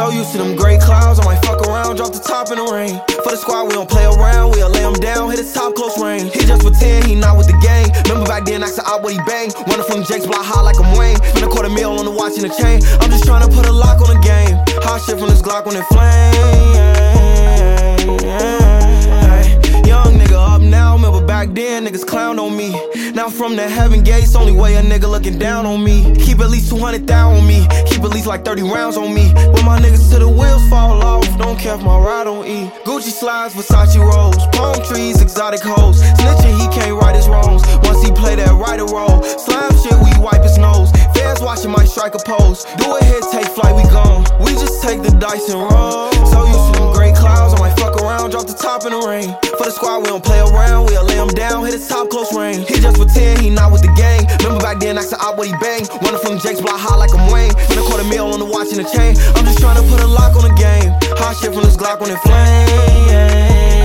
So used to them gray clouds, I might fuck around, drop the top in the rain. For the squad, we don't play around, we'll lay him down, hit his top close range. He just pretend he not with the gang. Remember back then, asked out what he bang. Running from Jake's block high like I'm Wayne. Spend $250,000 on the watch and the chain. I'm just trying to put a lock on the game. Hot shit from this Glock when it flame. Young nigga up now, remember back then, niggas clown on me. Now from the heaven gates, only way a nigga looking down on me. Keep at least 200,000 on me, keep at least like 30 rounds on me. When my niggas till the wheels fall off, don't care if my ride don't eat. Gucci slides, Versace rolls, palm trees, exotic hoes. Snitching, he can't right his wrongs. Once he play that right role, slime shit, we wipe his nose. Fans watching my strike a pose. Do a hit, take flight, we gone. We just take the dice and roll. So used to them gray clouds, I might fuck around, drop the top in the rain. For the squad, we don't play around, we'll lay him down, hit his top close range. He just pretend he not with the gang. Remember back then, asked out what he bang. Running from Jake's block high like I'm Wayne. Spend $250,000 on the watch and the chain. I'm just trying to put a lock on the game. Hot shit from this Glock when it flame.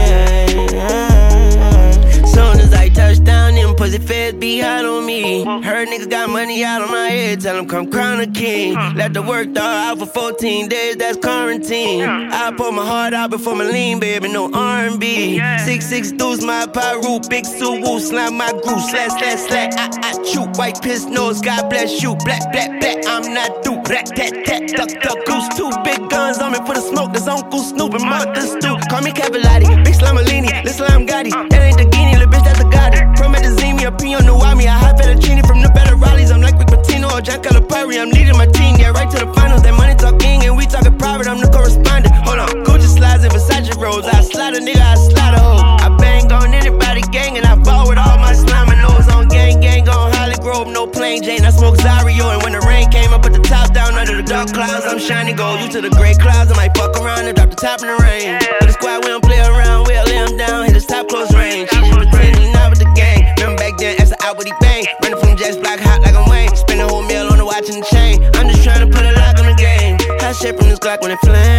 Soon as I touch down, them pussy feds be hot on me. Heard niggas got money out on my head, tell them come crown a king. Let the work dog out for 14 days, that's quarantine. I pour my heart out before my lean, baby, no R&B. 6'6" deuce, my pyro, big suit, woo, slam my groove, slash, slash, slash. I shoot, white piss nose, God bless you. Black, black, black, I'm not through. Black, tat, tat, duck, duck, goose. 2 big guns on me for the smoke, that's Uncle Snoop and Mother Stoop. Call me Cavallati, big Slamalini, little Slam Gotti. That ain't the Guinea, little bitch, that's the Gotti. From Medellin, a Pino Nuami, I hot fettuccine from the better rallies. I'm like Rick Pitino or Jack Calipari, I'm leading my team, yeah, right to the finals. That money talking and we talking private, I'm the correspondent. Hold on, Gucci slides and Versace rolls. I slide a nigga, I slide a hoe. I bang on anybody gang and I ball with all my slime and nose on gang, gang on Holly Grove, no plain Jane. I smoke Zario and when the rain came, I put the top down under the dark clouds. I'm shining gold, you to the gray clouds. I might fuck around and drop the top in the rain. For the squad, we don't play around, we'll lay him down, hit his top close range. She just pretend he not with the gang. Remember back then, asked out what he bang. Running from Jake's block hot like I'm Wayne. Spend $250,000 on the watch and the chain. I'm just trying to put a lock on the game. Hot shit from this Glock when it flame.